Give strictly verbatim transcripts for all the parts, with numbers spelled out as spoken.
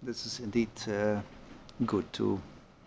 this is indeed uh, good to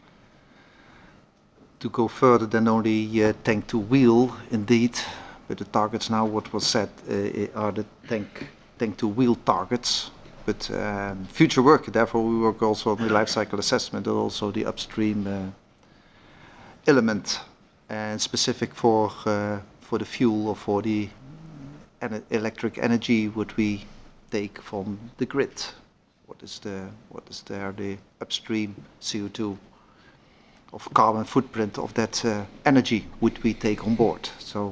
to go further than only uh, tank to wheel, indeed. But the targets now, what was said, uh, are the tank tank to wheel targets. But um, future work, therefore, we work also on the life cycle assessment and also the upstream uh, element, and specific for uh, for the fuel or for the en electric energy, what we take from the grid. What is the what is there the upstream C O two of carbon footprint of that uh, energy which we take on board? So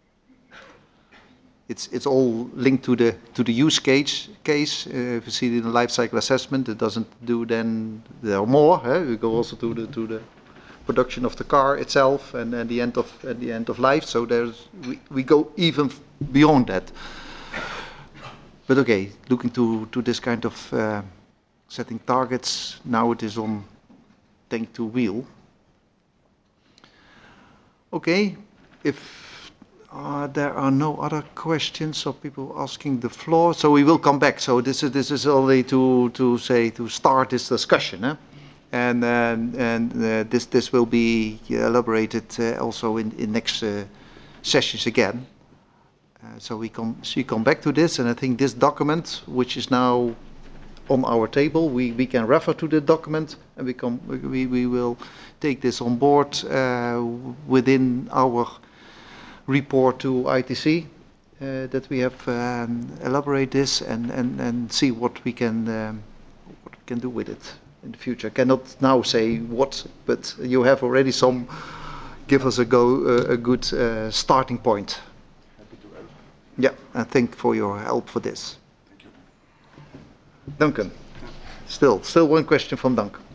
it's it's all linked to the to the use case case. Uh, if you see it in the life cycle assessment, it doesn't do then there are more. Eh? We go also to the to the production of the car itself and, and the end of at the end of life. So there's we, we go even beyond that. But okay, looking to, to this kind of uh, setting targets, now it is on tank to wheel. Okay, if uh, there are no other questions or people asking the floor, so we will come back. So this is this is only to to say to start this discussion, eh? and um, and uh, this this will be elaborated uh, also in in next uh, sessions again. Uh, so we come, so we come back to this, and I think this document, which is now on our table, we, we can refer to the document, and we, come, we, we will take this on board uh, within our report to I T C, uh, that we have um, elaborate this and, and, and see what we can um, what we can do with it in the future. I cannot now say what, but you have already some, give us a go, uh, a good uh, starting point. Yeah, and thank for your help for this. Thank you. Duncan, still, still one question from Duncan.